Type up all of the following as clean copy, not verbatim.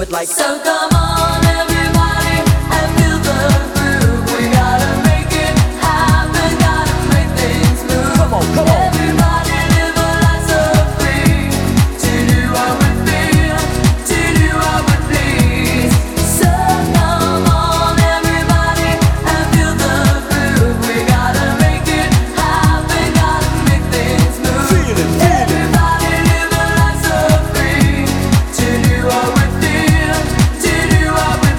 it like. So come on everybody and feel the groove. We gotta make it happen, gotta make things move. Come on, come on. Everybody live a life so free, to do what we feel, to do what we please. So come on everybody and feel the groove. We gotta make it happen, gotta make things move. Feel it, feel it. Everybody live a life so free, to do what we feel, to do what we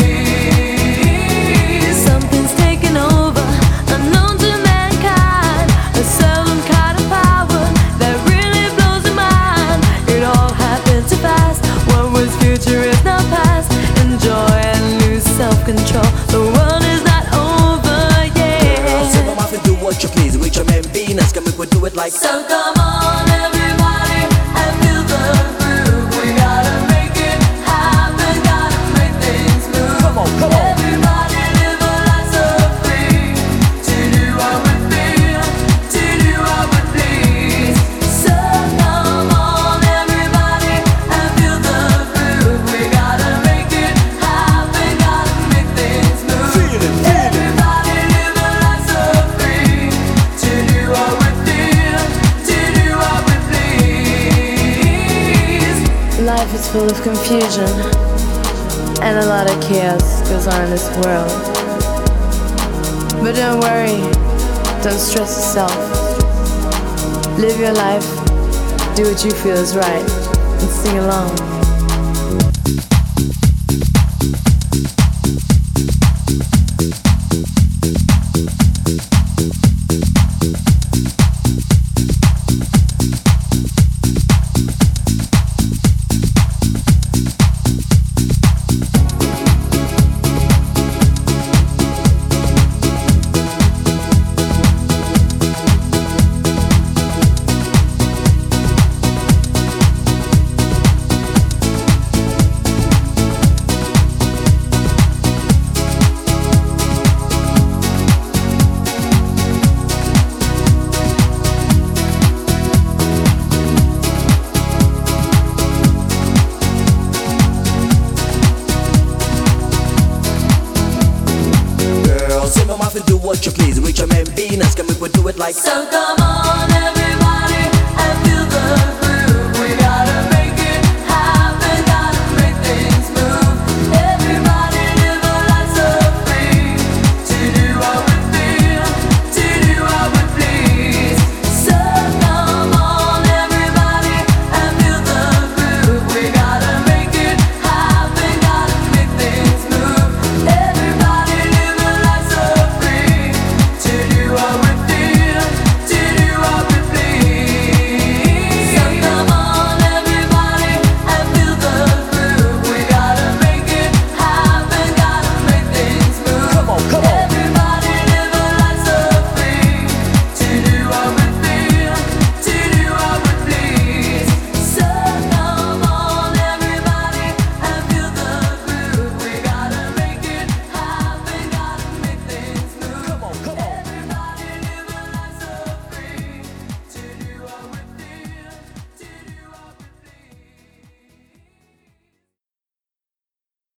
please. Something's taken over, unknown to mankind, a seldom kind of power that really blows the mind. It all happened too fast. What was future is now past. Enjoy and lose self-control. The world is not over yet. So come off and do what you please. With your man Venus, can we do it like. So come on everybody and feel the groove. We gotta make it happen, gotta make things move. Come on, come on. Everybody live a life so free, to do what we feel, to do what we please. So come on everybody and feel the groove. We gotta make it happen, gotta make things move. Feel it, feel it. Everybody live a life so free, to do what we feel, to do what we please. Life is full of confusion, and a lot of chaos goes on in this world. But don't worry, don't stress yourself. Live your life, do what you feel is right, and sing along. Girl, so come off and do what you please. With your man Venus, can we do it like. So come on